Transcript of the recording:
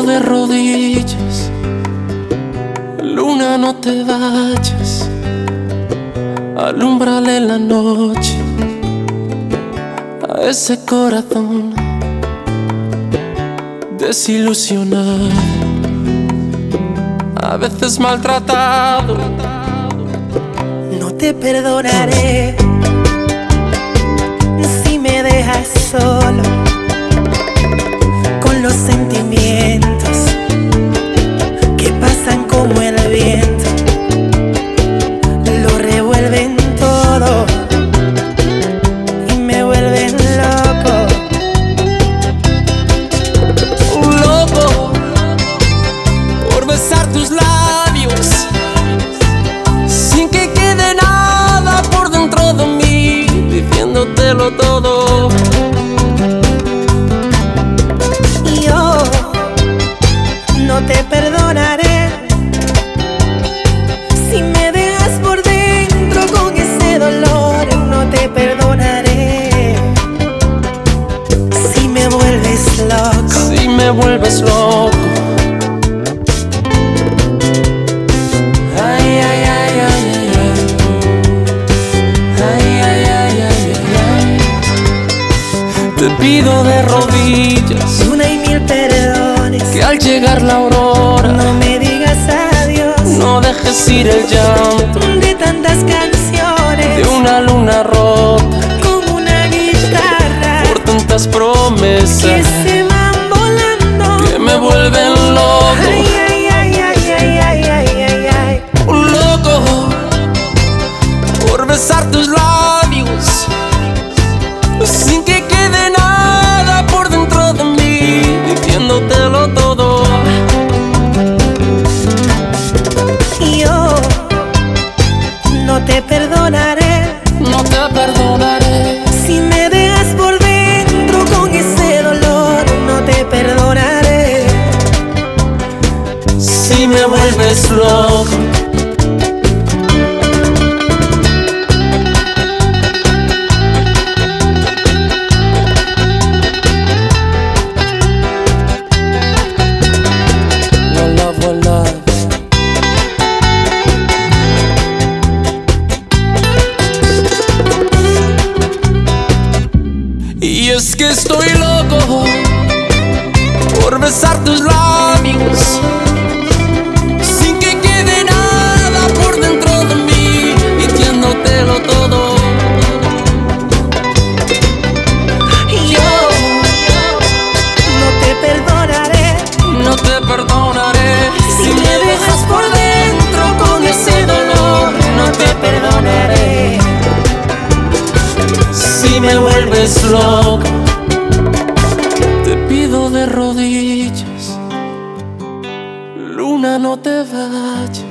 de rodillas, luna, no te vayas, alúmbrale la noche a ese corazón desilusionado, a veces maltratado. No te perdonaré si me dejas solo con los sentimientos que pasan como el viento, lo revuelven todo y me vuelven loco. Loco por besar tus labios sin que quede nada por dentro de mí, diciéndotelo todo. Yo no te perdonaré si me dejas por dentro con ese dolor. No te perdonaré si me vuelves loco. Si me vuelves loco. Ay, ay, ay, ay, ay, ay. Ay, ay, ay, ay, ay, ay. Te pido de rodillas Una y mil perdones, que al llegar la aurora no me digas adiós. no dejes ir el llanto De tantas canciones, de una luna rota como una guitarra, por tantas que promesas se van volando, que me vuelven loco. Ay, ay, ay, ay, ay, ay, ay, ay, ay. Loco por besar tus labios sin que quede nada por dentro de mí, diciéndotelo todo. Yo no te perdonaré No te perdonaré si me dejas por dentro con ese dolor. No te perdonaré si me vuelves loco. Y es que estoy loco por besar tus labios sin que quede nada por dentro de mí, diciéndotelo todo. Yo no te perdonaré No te perdonaré si me dejas por dentro con ese dolor. No te perdonaré si me vuelves loco. Te pido de rodillas, luna, no te vayas,